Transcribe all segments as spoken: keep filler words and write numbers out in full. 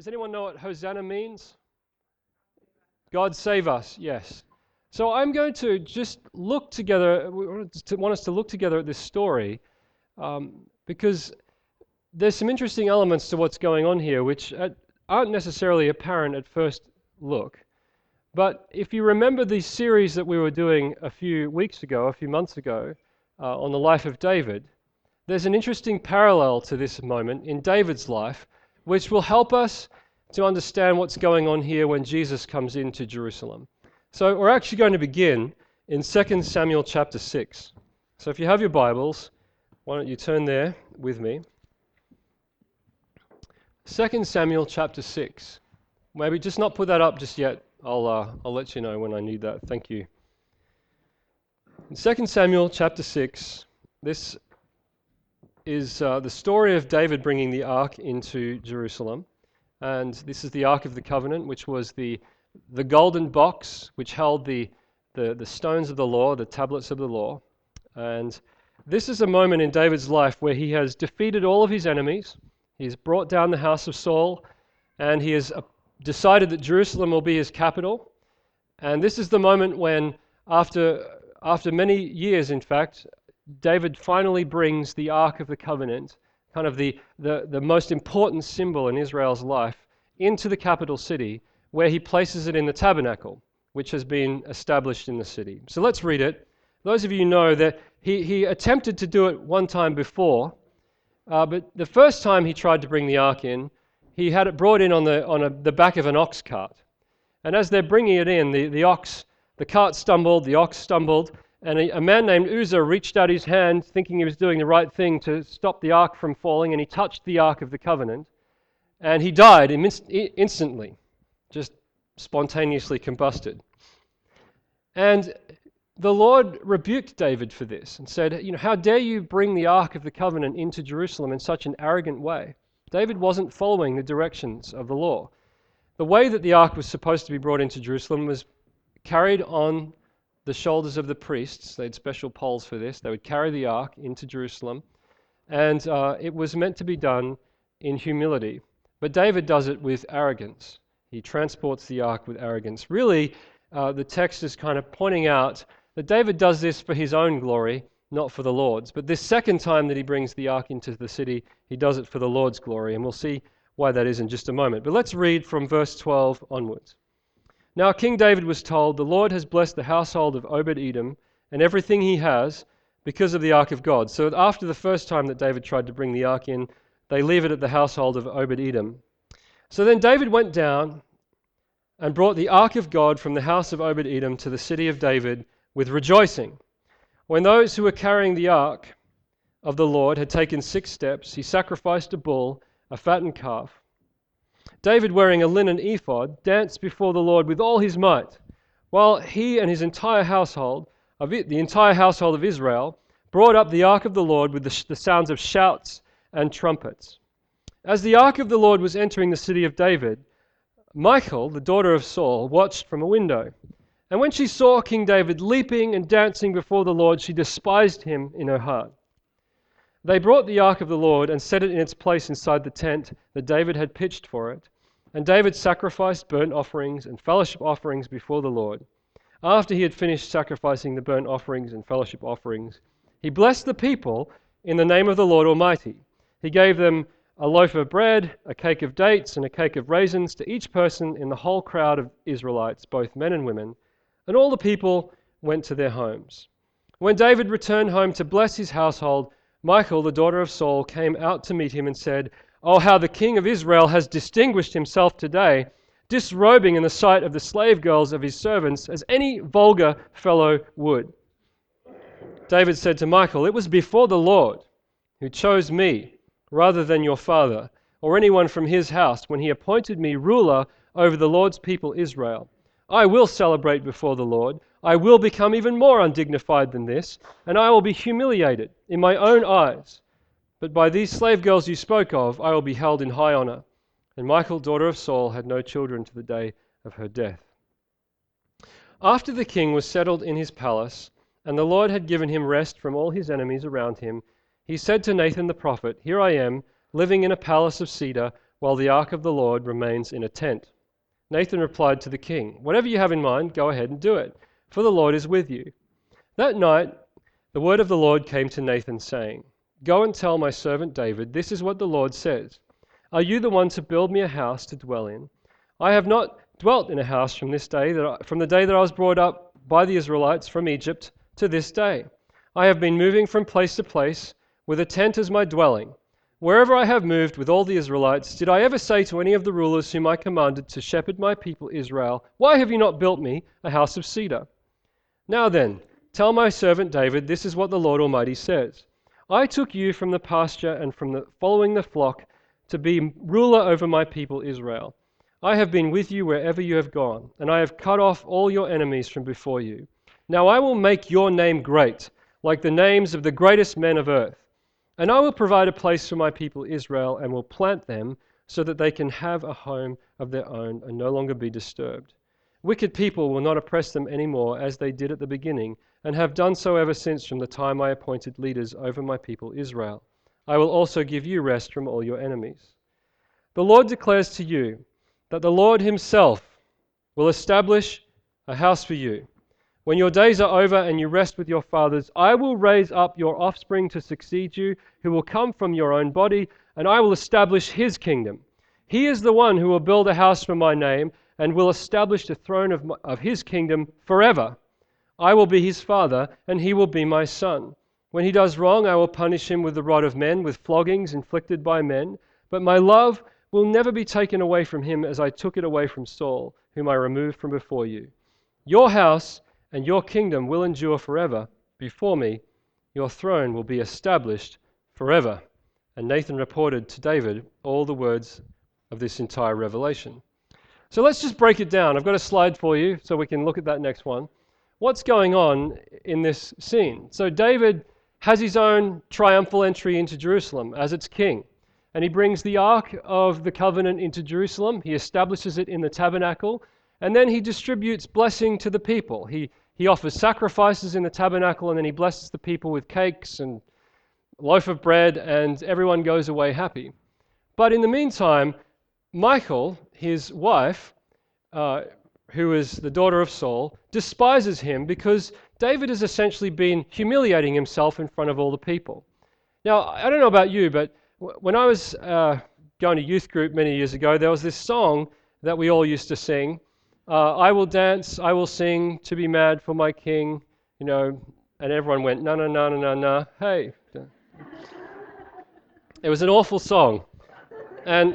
Does anyone know what Hosanna means? God save us, yes. So I'm going to just look together, we want us to look together at this story um, because there's some interesting elements to what's going on here which aren't necessarily apparent at first look. But if you remember the series that we were doing a few weeks ago, a few months ago, uh, on the life of David, there's an interesting parallel to this moment in David's life, which will help us to understand what's going on here when Jesus comes into Jerusalem. So we're actually going to begin in Second Samuel chapter six. So if you have your Bibles, why don't you turn there with me. Second Samuel chapter six. Maybe just not put that up just yet. I'll uh, I'll let you know when I need that. Thank you. In Second Samuel chapter six, this is uh, the story of David bringing the ark into Jerusalem. And this is the Ark of the Covenant, which was the the golden box which held the, the, the stones of the law, the tablets of the law. And this is a moment in David's life where he has defeated all of his enemies. He's brought down the house of Saul, and he has uh, decided that Jerusalem will be his capital. And this is the moment when, after, after many years, in fact, David finally brings the Ark of the Covenant, kind of the, the, the most important symbol in Israel's life, into the capital city, where he places it in the tabernacle, which has been established in the city. So let's read it. Those of you know that he, he attempted to do it one time before, uh, but the first time he tried to bring the ark in, he had it brought in on the on a, the back of an ox cart. And as they're bringing it in, the, the ox, the cart stumbled, the ox stumbled, and a, a man named Uzzah reached out his hand, thinking he was doing the right thing to stop the ark from falling, and he touched the Ark of the Covenant, and he died inst- instantly, just spontaneously combusted. And the Lord rebuked David for this and said, you know, how dare you bring the Ark of the Covenant into Jerusalem in such an arrogant way? David wasn't following the directions of the law. The way that the ark was supposed to be brought into Jerusalem was carried on the shoulders of the priests. They had special poles for this. They would carry the ark into Jerusalem, and uh, it was meant to be done in humility. But David does it with arrogance. He transports the ark with arrogance. Really, uh, the text is kind of pointing out that David does this for his own glory, not for the Lord's. But this second time that he brings the ark into the city, he does it for the Lord's glory, and we'll see why that is in just a moment. But let's read from verse twelve onwards. Now King David was told, the Lord has blessed the household of Obed-Edom and everything he has because of the ark of God. So after the first time that David tried to bring the ark in, they leave it at the household of Obed-Edom. So then David went down and brought the ark of God from the house of Obed-Edom to the city of David with rejoicing. When those who were carrying the ark of the Lord had taken six steps, he sacrificed a bull, a fattened calf. David, wearing a linen ephod, danced before the Lord with all his might, while he and his entire household, of it, the entire household of Israel, brought up the ark of the Lord with the, sh- the sounds of shouts and trumpets. As the ark of the Lord was entering the city of David, Michal, the daughter of Saul, watched from a window. And when she saw King David leaping and dancing before the Lord, she despised him in her heart. They brought the ark of the Lord and set it in its place inside the tent that David had pitched for it. And David sacrificed burnt offerings and fellowship offerings before the Lord. After he had finished sacrificing the burnt offerings and fellowship offerings, he blessed the people in the name of the Lord Almighty. He gave them a loaf of bread, a cake of dates, and a cake of raisins to each person in the whole crowd of Israelites, both men and women, and all the people went to their homes. When David returned home to bless his household, Michal, the daughter of Saul, came out to meet him and said, "Oh, how the king of Israel has distinguished himself today, disrobing in the sight of the slave girls of his servants, as any vulgar fellow would." David said to Michal, "It was before the Lord who chose me rather than your father, or anyone from his house, when he appointed me ruler over the Lord's people Israel. I will celebrate before the Lord. I will become even more undignified than this, and I will be humiliated in my own eyes. But by these slave girls you spoke of, I will be held in high honor." And Michal, daughter of Saul, had no children to the day of her death. After the king was settled in his palace, and the Lord had given him rest from all his enemies around him, he said to Nathan the prophet, "Here I am, living in a palace of cedar, while the ark of the Lord remains in a tent." Nathan replied to the king, "Whatever you have in mind, go ahead and do it, for the Lord is with you." That night, the word of the Lord came to Nathan, saying, "Go and tell my servant David, this is what the Lord says. Are you the one to build me a house to dwell in? I have not dwelt in a house from this day that I, from the day that I was brought up by the Israelites from Egypt to this day. I have been moving from place to place with a tent as my dwelling. Wherever I have moved with all the Israelites, did I ever say to any of the rulers whom I commanded to shepherd my people Israel, 'Why have you not built me a house of cedar?' Now then, tell my servant David, this is what the Lord Almighty says. I took you from the pasture and from the following the flock to be ruler over my people Israel. I have been with you wherever you have gone, and I have cut off all your enemies from before you. Now I will make your name great, like the names of the greatest men of earth. And I will provide a place for my people Israel and will plant them so that they can have a home of their own and no longer be disturbed. Wicked people will not oppress them anymore as they did at the beginning and have done so ever since from the time I appointed leaders over my people Israel. I will also give you rest from all your enemies. The Lord declares to you that the Lord himself will establish a house for you. When your days are over and you rest with your fathers, I will raise up your offspring to succeed you, who will come from your own body, and I will establish his kingdom. He is the one who will build a house for my name and will establish the throne of, my, of his kingdom forever. I will be his father, and he will be my son. When he does wrong, I will punish him with the rod of men, with floggings inflicted by men. But my love will never be taken away from him as I took it away from Saul, whom I removed from before you. Your house and your kingdom will endure forever. Before me, your throne will be established forever." And Nathan reported to David all the words of this entire revelation. So let's just break it down. I've got a slide for you so we can look at that next one. What's going on in this scene? So David has his own triumphal entry into Jerusalem as its king. And he brings the Ark of the Covenant into Jerusalem. He establishes it in the tabernacle. And then he distributes blessing to the people. He He offers sacrifices in the tabernacle, and then he blesses the people with cakes and a loaf of bread, and everyone goes away happy. But in the meantime, Michal, his wife, uh, who is the daughter of Saul, despises him because David has essentially been humiliating himself in front of all the people. Now, I don't know about you, but w- when I was uh, going to youth group many years ago, there was this song that we all used to sing. Uh, I will dance, I will sing, to be mad for my king, you know, and everyone went, na na na na na na, hey. It was an awful song. And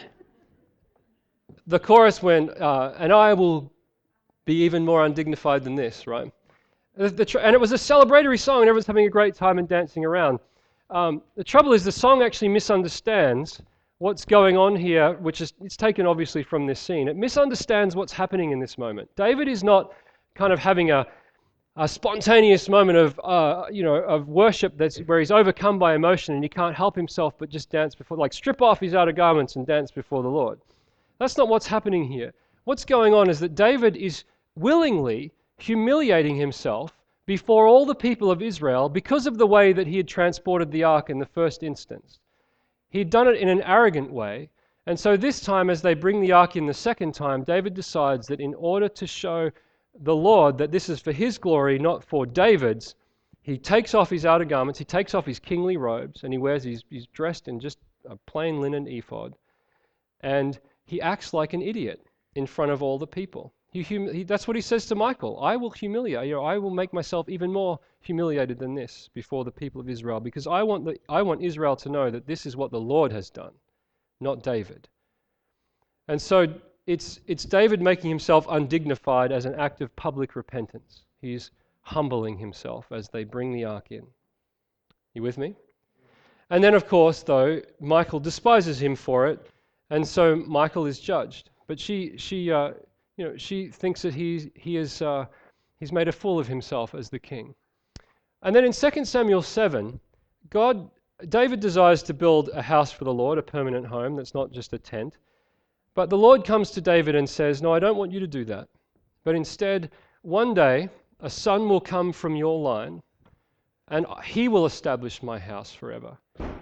the chorus went, uh, and I will be even more undignified than this, right? The, the tr- and it was a celebratory song, and everyone's having a great time and dancing around. Um, the trouble is the song actually misunderstands what's going on here, which is it's taken obviously from this scene. It misunderstands what's happening in this moment. David is not kind of having a, a spontaneous moment of uh, you know of worship that's where he's overcome by emotion and he can't help himself but just dance before, like strip off his outer garments and dance before the Lord. That's not what's happening here. What's going on is that David is willingly humiliating himself before all the people of Israel because of the way that he had transported the ark in the first instance. He'd done it in an arrogant way, and so this time as they bring the ark in the second time, David decides that in order to show the Lord that this is for his glory, not for David's, he takes off his outer garments, he takes off his kingly robes, and he wears, he's, he's dressed in just a plain linen ephod, and he acts like an idiot in front of all the people. He, hum- he, that's what he says to Michal. I will humiliate you. I will make myself even more humiliated than this before the people of Israel, because I want the, I want Israel to know that this is what the Lord has done, not David. And so it's it's David making himself undignified as an act of public repentance. He's humbling himself as they bring the ark in. You with me? And then, of course, though, Michal despises him for it, and so Michal is judged. But she she. Uh, You know, she thinks that he's he is uh, he's made a fool of himself as the king. And then in Second Samuel seven, God, David desires to build a house for the Lord, a permanent home that's not just a tent. But the Lord comes to David and says, "No, I don't want you to do that. But instead, one day a son will come from your line, and he will establish my house forever."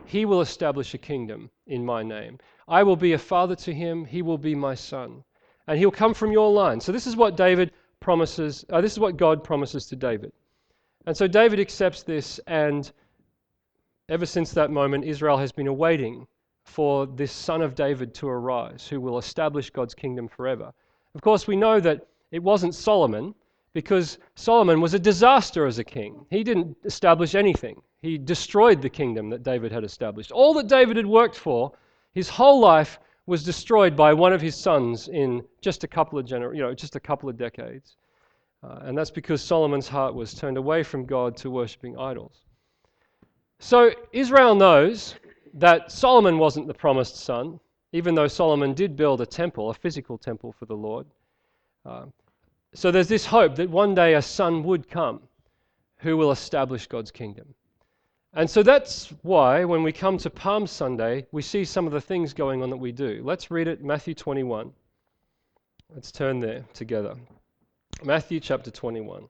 he will establish a kingdom in my name. I will be a father to him, he will be my son, and he'll come from your line. So this is what David promises, uh, this is what God promises to David. And so David accepts this, and ever since that moment, Israel has been awaiting for this son of David to arise, who will establish God's kingdom forever. Of course, we know that it wasn't Solomon, because Solomon was a disaster as a king. He didn't establish anything. He destroyed the kingdom that David had established. All that David had worked for, his whole life was destroyed by one of his sons in just a couple of gener- you know, just a couple of decades. Uh, and that's because Solomon's heart was turned away from God to worshipping idols. So Israel knows that Solomon wasn't the promised son, even though Solomon did build a temple, a physical temple for the Lord. Uh, so there's this hope that one day a son would come who will establish God's kingdom. And so that's why when we come to Palm Sunday, we see some of the things going on that we do. Let's read it, Matthew twenty-one. Let's turn there together. Matthew chapter twenty-one.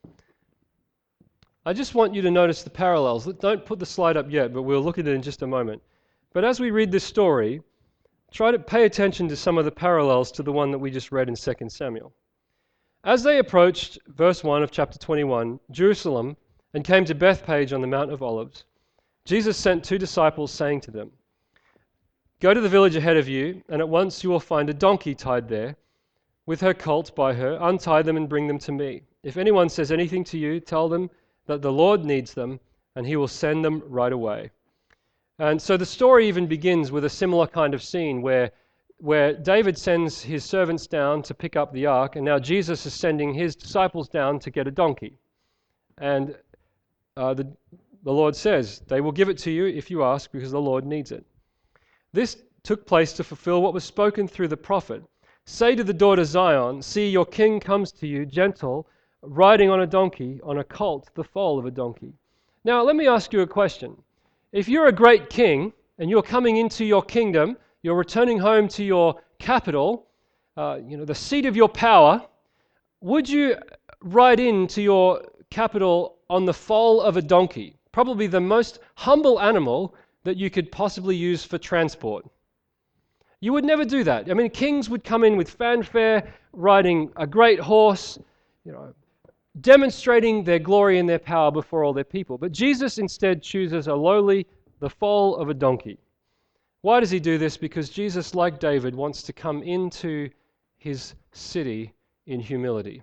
I just want you to notice the parallels. Don't put the slide up yet, but we'll look at it in just a moment. But as we read this story, try to pay attention to some of the parallels to the one that we just read in Second Samuel. As they approached, verse one of chapter twenty-one, Jerusalem, and came to Bethphage on the Mount of Olives, Jesus sent two disciples, saying to them, "Go to the village ahead of you, and at once you will find a donkey tied there, with her colt by her. Untie them and bring them to me. If anyone says anything to you, tell them that the Lord needs them, and he will send them right away." And so the story even begins with a similar kind of scene where, where David sends his servants down to pick up the ark, and now Jesus is sending his disciples down to get a donkey. And uh, the, the Lord says, they will give it to you if you ask, because the Lord needs it. This took place to fulfill what was spoken through the prophet. "Say to the daughter Zion, see, your king comes to you, gentle, riding on a donkey, on a colt, the foal of a donkey." Now, let me ask you a question. If you're a great king and you're coming into your kingdom, you're returning home to your capital, uh, you know, the seat of your power, would you ride into your capital on the foal of a donkey? Probably the most humble animal that you could possibly use for transport. You would never do that. I mean, kings would come in with fanfare, riding a great horse, you know, demonstrating their glory and their power before all their people. But Jesus instead chooses a lowly, the foal of a donkey. Why does he do this? Because Jesus, like David, wants to come into his city in humility.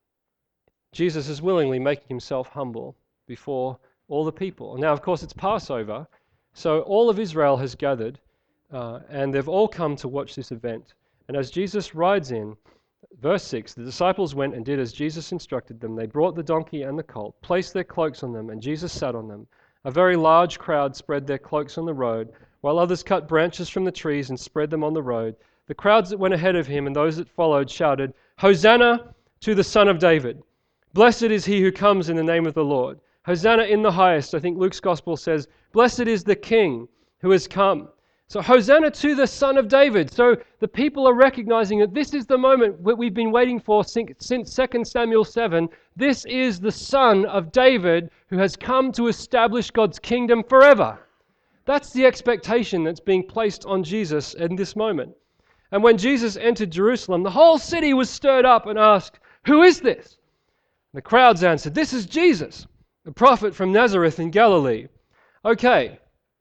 Jesus is willingly making himself humble before all the people. Now, of course, it's Passover, so all of Israel has gathered, uh, and they've all come to watch this event. And as Jesus rides in, verse six, the disciples went and did as Jesus instructed them. They brought the donkey and the colt, placed their cloaks on them, and Jesus sat on them. A very large crowd spread their cloaks on the road, while others cut branches from the trees and spread them on the road. The crowds that went ahead of him and those that followed shouted, "Hosanna to the Son of David! Blessed is he who comes in the name of the Lord. Hosanna in the highest." I think Luke's gospel says, "Blessed is the King who has come." So Hosanna to the Son of David. So the people are recognizing that this is the moment that we've been waiting for since Second Samuel seven. This is the Son of David who has come to establish God's kingdom forever. That's the expectation that's being placed on Jesus in this moment. And when Jesus entered Jerusalem, the whole city was stirred up and asked, "Who is this?" The crowds answered, "This is Jesus, the prophet from Nazareth in Galilee." Okay.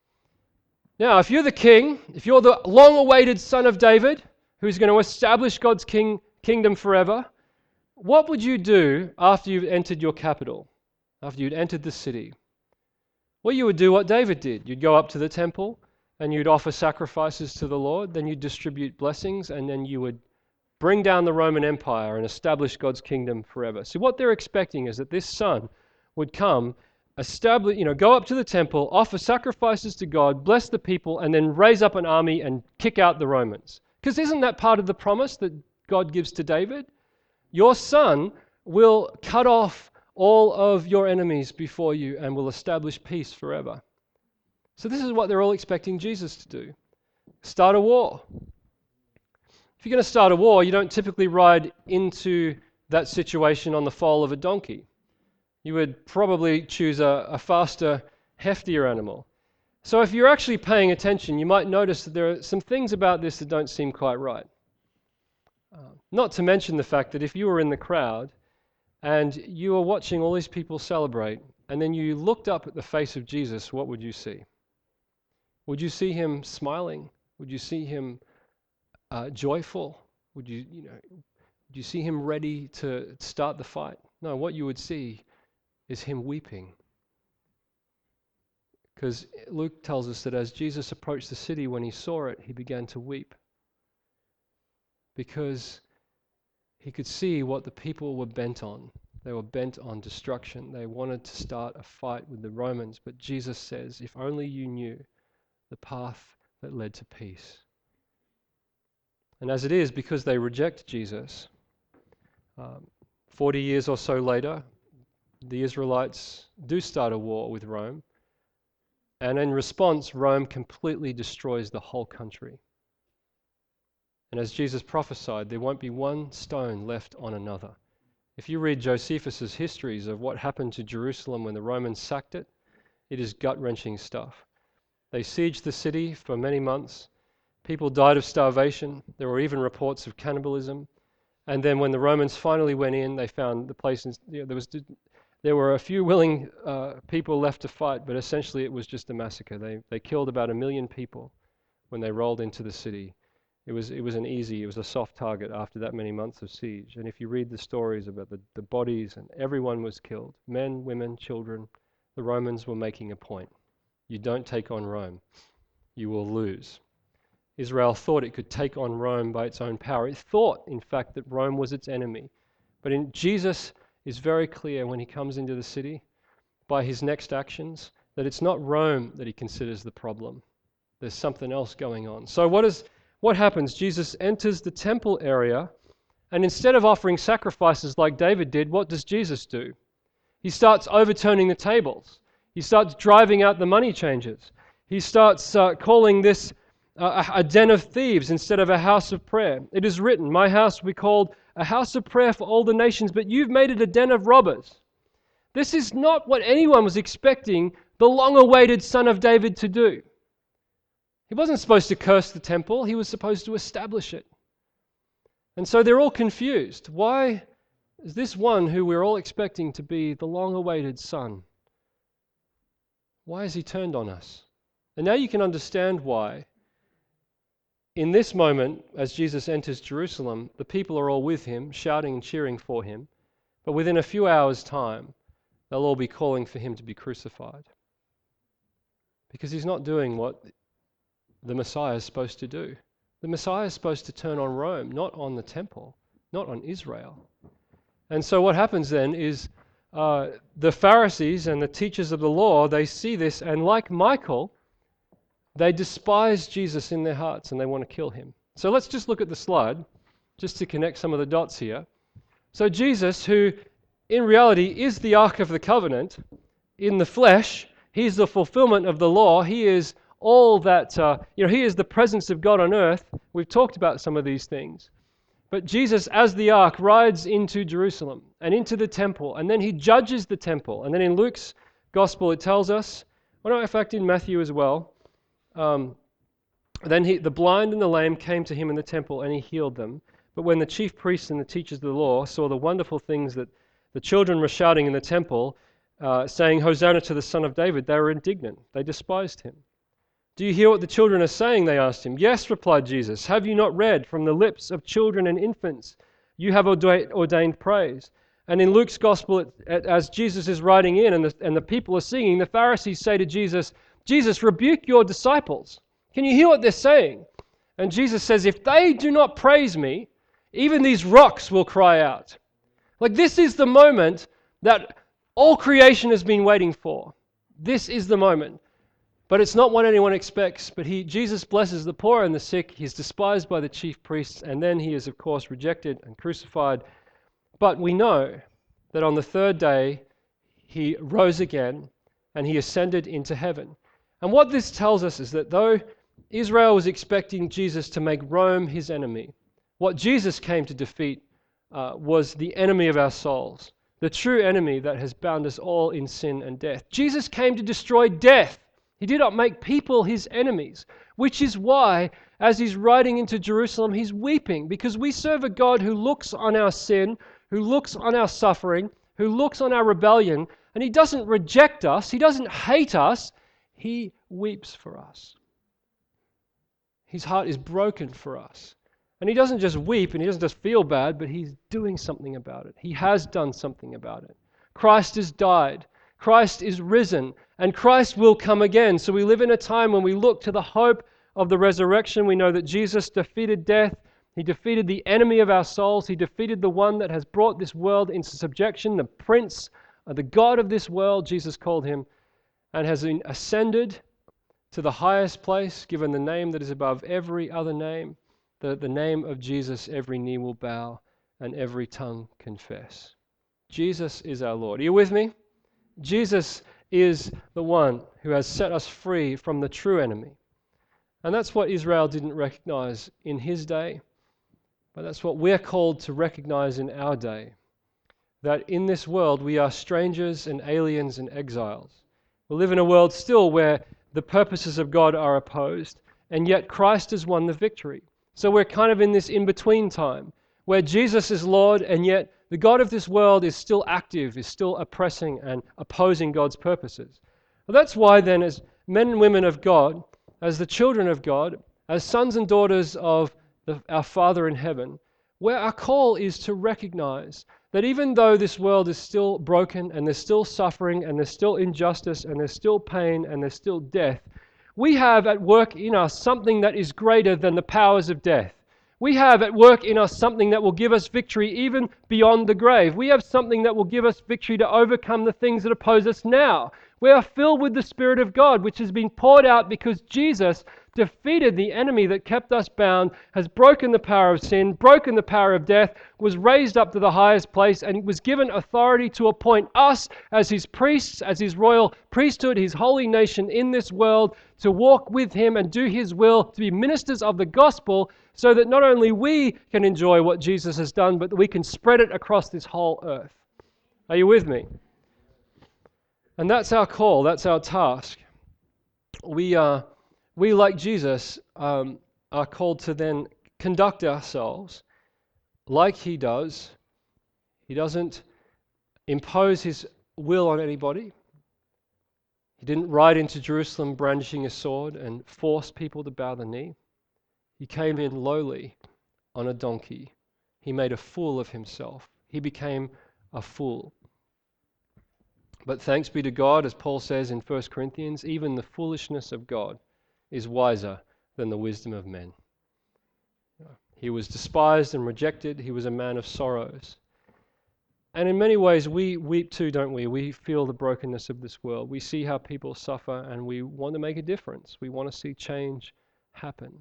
Now, if you're the king, if you're the long-awaited Son of David, who's going to establish God's king, kingdom forever, what would you do after you've entered your capital, after you'd entered the city? Well, you would do what David did. You'd go up to the temple and you'd offer sacrifices to the Lord, then you'd distribute blessings, and then you would bring down the Roman Empire and establish God's kingdom forever. So what they're expecting is that this son would come, establish, you know, go up to the temple, offer sacrifices to God, bless the people, and then raise up an army and kick out the Romans. Because isn't that part of the promise that God gives to David? Your son will cut off all of your enemies before you and will establish peace forever. So this is what they're all expecting Jesus to do. Start a war. If you're going to start a war, you don't typically ride into that situation on the foal of a donkey. You would probably choose a, a faster, heftier animal. So if you're actually paying attention, you might notice that there are some things about this that don't seem quite right. Uh, not to mention the fact that if you were in the crowd and you were watching all these people celebrate, and then you looked up at the face of Jesus, what would you see? Would you see him smiling? Would you see him uh, joyful? Would you, you know, would you see him ready to start the fight? No, what you would see is him weeping. Because Luke tells us that as Jesus approached the city, when he saw it, he began to weep. Because he could see what the people were bent on. They were bent on destruction. They wanted to start a fight with the Romans. But Jesus says, if only you knew the path that led to peace. And as it is, because they reject Jesus, um, forty years or so later, the Israelites do start a war with Rome. And in response, Rome completely destroys the whole country. And as Jesus prophesied, there won't be one stone left on another. If you read Josephus' histories of what happened to Jerusalem when the Romans sacked it, it is gut-wrenching stuff. They sieged the city for many months. People died of starvation. There were even reports of cannibalism. And then when the Romans finally went in, they found the place, in, you know, there was there were a few willing uh, people left to fight, but essentially it was just a massacre. They they killed about a million people when they rolled into the city. It was it was an easy, it was a soft target after that many months of siege. And if you read the stories about the, the bodies, and everyone was killed, men, women, children, the Romans were making a point. You don't take on Rome, you will lose. Israel thought it could take on Rome by its own power. It thought, in fact, that Rome was its enemy. But in Jesus is very clear when he comes into the city, by his next actions, that it's not Rome that he considers the problem. There's something else going on. So what is what happens? Jesus enters the temple area, and instead of offering sacrifices like David did, what does Jesus do? He starts overturning the tables. He starts driving out the money changers. He starts uh, calling this uh, a den of thieves instead of a house of prayer. It is written, my house will be called a house of prayer for all the nations, but you've made it a den of robbers. This is not what anyone was expecting the long-awaited Son of David to do. He wasn't supposed to curse the temple. He was supposed to establish it. And so they're all confused. Why is this one who we're all expecting to be the long-awaited Son? Why has he turned on us? And now you can understand why. In this moment, as Jesus enters Jerusalem, the people are all with him, shouting and cheering for him. But within a few hours' time, they'll all be calling for him to be crucified. Because he's not doing what the Messiah is supposed to do. The Messiah is supposed to turn on Rome, not on the temple, not on Israel. And so what happens then is uh, the Pharisees and the teachers of the law, they see this, and like Michael, they despise Jesus in their hearts and they want to kill him. So let's just look at the slide, just to connect some of the dots here. So Jesus, who in reality is the Ark of the Covenant, in the flesh, he's the fulfillment of the law. He is all that, uh, you know, he is the presence of God on earth. We've talked about some of these things. But Jesus, as the Ark, rides into Jerusalem and into the temple, and then he judges the temple. And then in Luke's gospel, it tells us, well, no, in fact, in Matthew as well, um, then he, the blind and the lame came to him in the temple, and he healed them. But when the chief priests and the teachers of the law saw the wonderful things that the children were shouting in the temple, uh, saying, Hosanna to the Son of David, they were indignant. They despised him. Do you hear what the children are saying? They asked him. Yes, replied Jesus. Have you not read from the lips of children and infants? You have ordained praise. And in Luke's gospel, it, it, as Jesus is riding in and the, and the people are singing, the Pharisees say to Jesus, Jesus, rebuke your disciples. Can you hear what they're saying? And Jesus says, if they do not praise me, even these rocks will cry out. Like, this is the moment that all creation has been waiting for. This is the moment. But it's not what anyone expects. But he, Jesus blesses the poor and the sick. He's despised by the chief priests. And then he is, of course, rejected and crucified. But we know that on the third day, he rose again and he ascended into heaven. And what this tells us is that though Israel was expecting Jesus to make Rome his enemy, what Jesus came to defeat uh, was the enemy of our souls, the true enemy that has bound us all in sin and death. Jesus came to destroy death. He did not make people his enemies, which is why, as he's riding into Jerusalem, he's weeping, because we serve a God who looks on our sin, who looks on our suffering, who looks on our rebellion, and he doesn't reject us, he doesn't hate us, he weeps for us. His heart is broken for us. And he doesn't just weep and he doesn't just feel bad, but he's doing something about it. He has done something about it. Christ has died. Christ is risen. And Christ will come again. So we live in a time when we look to the hope of the resurrection. We know that Jesus defeated death. He defeated the enemy of our souls. He defeated the one that has brought this world into subjection, the prince, uh, the God of this world, Jesus called him, and has been ascended to the highest place, given the name that is above every other name. The, the name of Jesus, every knee will bow and every tongue confess. Jesus is our Lord. Are you with me? Jesus is the one who has set us free from the true enemy. And that's what Israel didn't recognize in his day, but that's what we're called to recognize in our day. That in this world we are strangers and aliens and exiles. We live in a world still where the purposes of God are opposed, and yet Christ has won the victory. So we're kind of in this in-between time where Jesus is Lord and yet the God of this world is still active, is still oppressing and opposing God's purposes. Well, that's why then, as men and women of God, as the children of God, as sons and daughters of the, our Father in heaven, where our call is to recognize that even though this world is still broken and there's still suffering and there's still injustice and there's still pain and there's still death, we have at work in us something that is greater than the powers of death. We have at work in us something that will give us victory even beyond the grave. We have something that will give us victory to overcome the things that oppose us now. We are filled with the Spirit of God, which has been poured out because Jesus defeated the enemy that kept us bound, has broken the power of sin, broken the power of death, was raised up to the highest place, and was given authority to appoint us as his priests, as his royal priesthood, his holy nation in this world, to walk with him and do his will, to be ministers of the gospel, so that not only we can enjoy what Jesus has done, but that we can spread it across this whole earth. Are you with me? And that's our call, that's our task. We are, we like Jesus, um, are called to then conduct ourselves like he does. He doesn't impose his will on anybody. He didn't ride into Jerusalem brandishing a sword and force people to bow the knee. He came in lowly on a donkey. He made a fool of himself. He became a fool. But thanks be to God, as Paul says in First Corinthians, even the foolishness of God is wiser than the wisdom of men. He was despised and rejected. He was a man of sorrows. And in many ways, we weep too, don't we? We feel the brokenness of this world. We see how people suffer and we want to make a difference. We want to see change happen.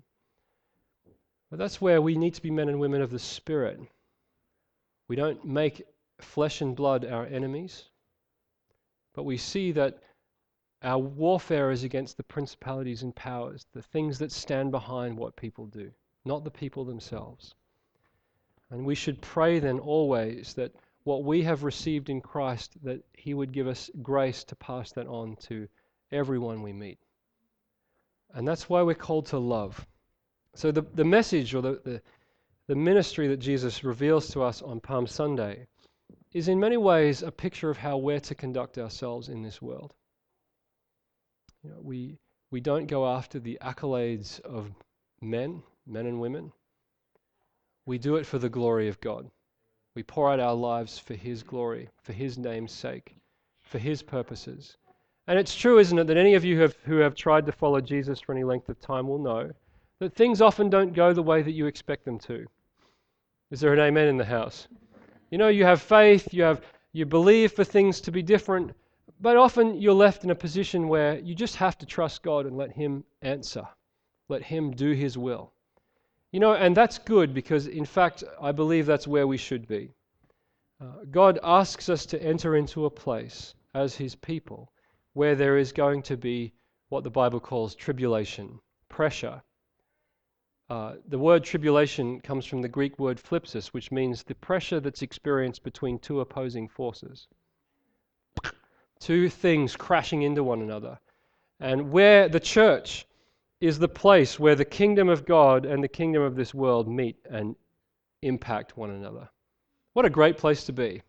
But that's where we need to be men and women of the Spirit. We don't make flesh and blood our enemies, but we see that our warfare is against the principalities and powers, the things that stand behind what people do, not the people themselves. And we should pray then always that what we have received in Christ, that he would give us grace to pass that on to everyone we meet. And that's why we're called to love. So the, the message or the, the, the ministry that Jesus reveals to us on Palm Sunday is in many ways a picture of how we're to conduct ourselves in this world. You know, we, we don't go after the accolades of men, men and women. We do it for the glory of God. We pour out our lives for his glory, for his name's sake, for his purposes. And it's true, isn't it, that any of you who have, who have tried to follow Jesus for any length of time will know that things often don't go the way that you expect them to. Is there an amen in the house? You know, you have faith, you have you believe for things to be different, but often you're left in a position where you just have to trust God and let him answer. Let him do his will. You know, and that's good because, in fact, I believe that's where we should be. Uh, God asks us to enter into a place as his people where there is going to be what the Bible calls tribulation, pressure. Uh, the word tribulation comes from the Greek word phlipsis, which means the pressure that's experienced between two opposing forces. Two things crashing into one another. And where the church is the place where the kingdom of God and the kingdom of this world meet and impact one another. What a great place to be.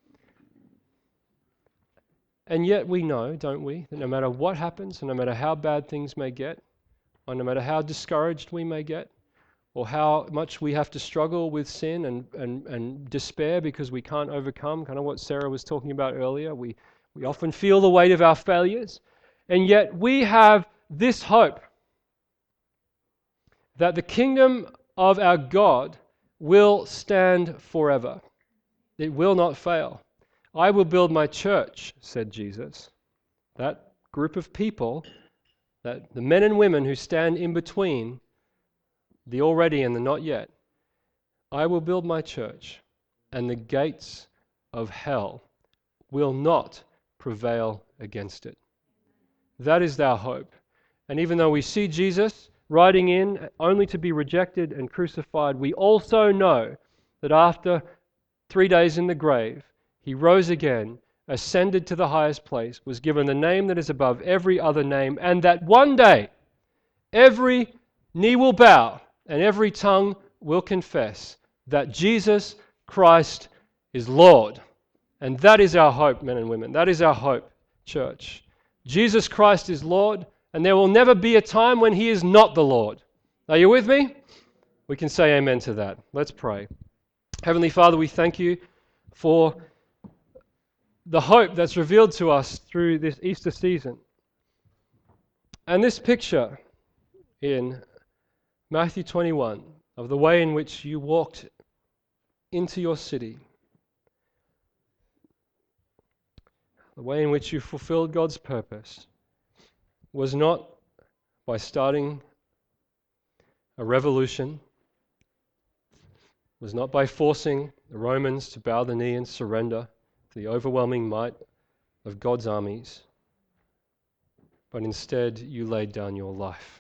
And yet we know, don't we, that no matter what happens, and no matter how bad things may get, or no matter how discouraged we may get, or how much we have to struggle with sin and, and, and despair because we can't overcome, kind of what Sarah was talking about earlier, we, we often feel the weight of our failures, and yet we have this hope that the kingdom of our God will stand forever. It will not fail. I will build my church, said Jesus. That group of people, that the men and women who stand in between the already and the not yet, I will build my church, and the gates of hell will not prevail against it. That is our hope. And even though we see Jesus riding in only to be rejected and crucified, we also know that after three days in the grave, he rose again, ascended to the highest place, was given the name that is above every other name, and that one day every knee will bow and every tongue will confess that Jesus Christ is Lord. And that is our hope, men and women. That is our hope, church. Jesus Christ is Lord, and there will never be a time when he is not the Lord. Are you with me? We can say amen to that. Let's pray. Heavenly Father, we thank you for the hope that's revealed to us through this Easter season. And this picture in Matthew twenty-one of the way in which you walked into your city, the way in which you fulfilled God's purpose, was not by starting a revolution, was not by forcing the Romans to bow the knee and surrender to the overwhelming might of God's armies, but instead you laid down your life.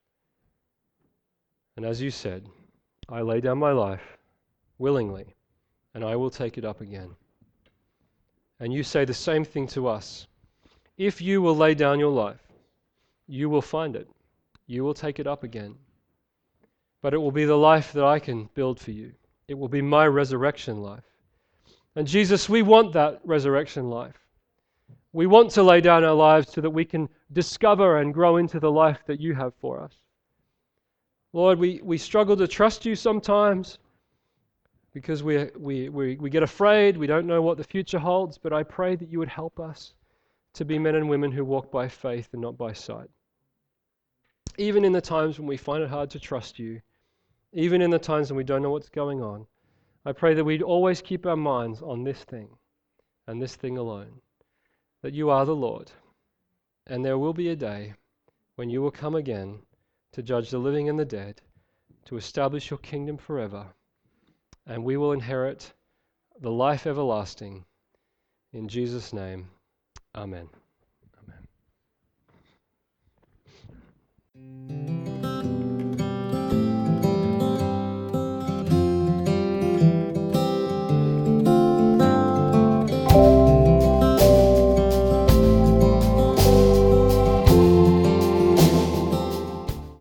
And as you said, I lay down my life willingly, and I will take it up again. And you say the same thing to us. If you will lay down your life, you will find it. You will take it up again. But it will be the life that I can build for you. It will be my resurrection life. And Jesus, we want that resurrection life. We want to lay down our lives so that we can discover and grow into the life that you have for us. Lord, we, we struggle to trust you sometimes because we, we, we, we get afraid, we don't know what the future holds, but I pray that you would help us to be men and women who walk by faith and not by sight. Even in the times when we find it hard to trust you, even in the times when we don't know what's going on, I pray that we'd always keep our minds on this thing and this thing alone, that you are the Lord, and there will be a day when you will come again to judge the living and the dead, to establish your kingdom forever, and we will inherit the life everlasting. In Jesus' name, amen. Amen.